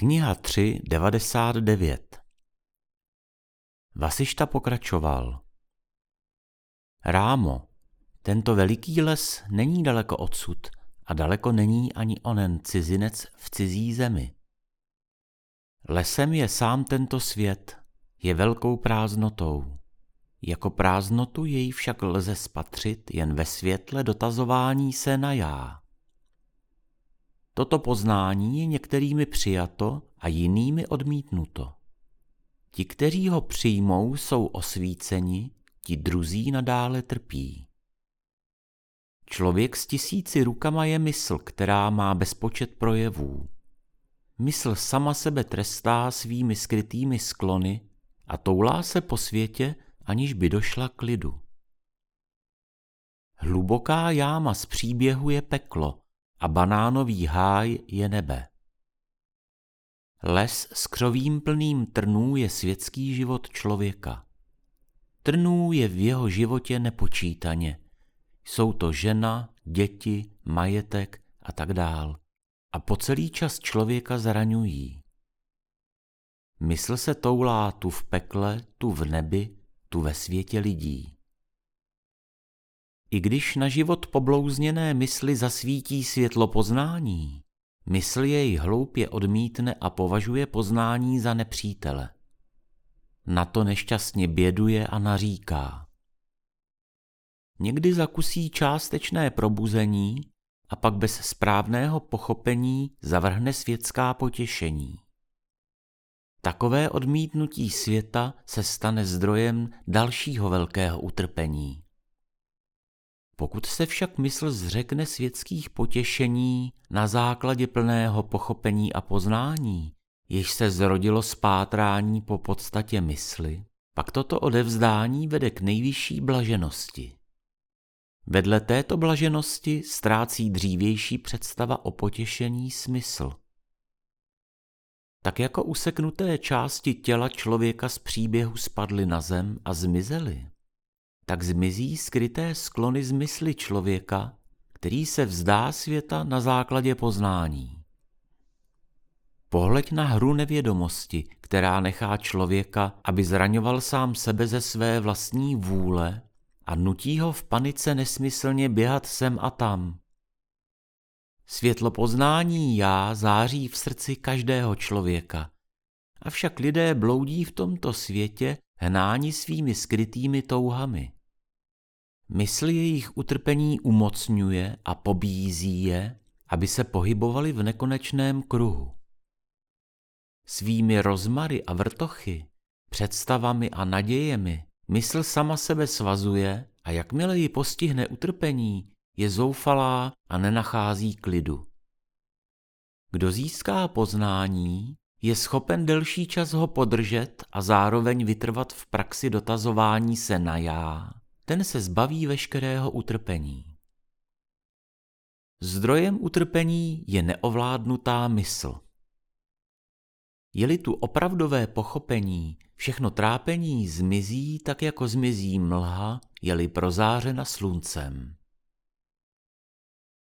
Kniha 3.99. Vasišta pokračoval. Rámo, tento veliký les není daleko odsud a daleko není ani onen cizinec v cizí zemi. Lesem je sám tento svět, je velkou prázdnotou. Jako prázdnotu jej však lze spatřit jen ve světle dotazování se na já. Toto poznání je některými přijato a jinými odmítnuto. Ti, kteří ho přijmou, jsou osvíceni, ti druzí nadále trpí. Člověk s 1000 rukama je mysl, která má bezpočet projevů. Mysl sama sebe trestá svými skrytými sklony a toulá se po světě, aniž by došla k lidu. Hluboká jáma z příběhu je peklo a banánový háj je nebe. Les s křovím plným trnů je světský život člověka. Trnů je v jeho životě nepočítaně. Jsou to žena, děti, majetek a tak dál. A po celý čas člověka zraňují. Mysl se toulá tu v pekle, tu v nebi, tu ve světě lidí. I když na život poblouzněné mysli zasvítí světlo poznání, mysl jej hloupě odmítne a považuje poznání za nepřítele. Na to nešťastně běduje a naříká. Někdy zakusí částečné probuzení a pak bez správného pochopení zavrhne světská potěšení. Takové odmítnutí světa se stane zdrojem dalšího velkého utrpení. Pokud se však mysl zřekne světských potěšení na základě plného pochopení a poznání, jež se zrodilo z pátrání po podstatě mysli, pak toto odevzdání vede k nejvyšší blaženosti. Vedle této blaženosti ztrácí dřívější představa o potěšení smysl. Tak jako useknuté části těla člověka z příběhu spadly na zem a zmizely, tak zmizí skryté sklony z mysli člověka, který se vzdá světa na základě poznání. Pohleď na hru nevědomosti, která nechá člověka, aby zraňoval sám sebe ze své vlastní vůle a nutí ho v panice nesmyslně běhat sem a tam. Světlo poznání já září v srdci každého člověka, avšak lidé bloudí v tomto světě hnáni svými skrytými touhami. Mysl jejich utrpení umocňuje a pobízí je, aby se pohybovali v nekonečném kruhu. Svými rozmary a vrtochy, představami a nadějemi mysl sama sebe svazuje a jakmile ji postihne utrpení, je zoufalá a nenachází klidu. Kdo získá poznání, je schopen delší čas ho podržet a zároveň vytrvat v praxi dotazování se na já, ten se zbaví veškerého utrpení. Zdrojem utrpení je neovládnutá mysl. Je-li tu opravdové pochopení, všechno trápení zmizí tak, jako zmizí mlha, je-li prozářena sluncem.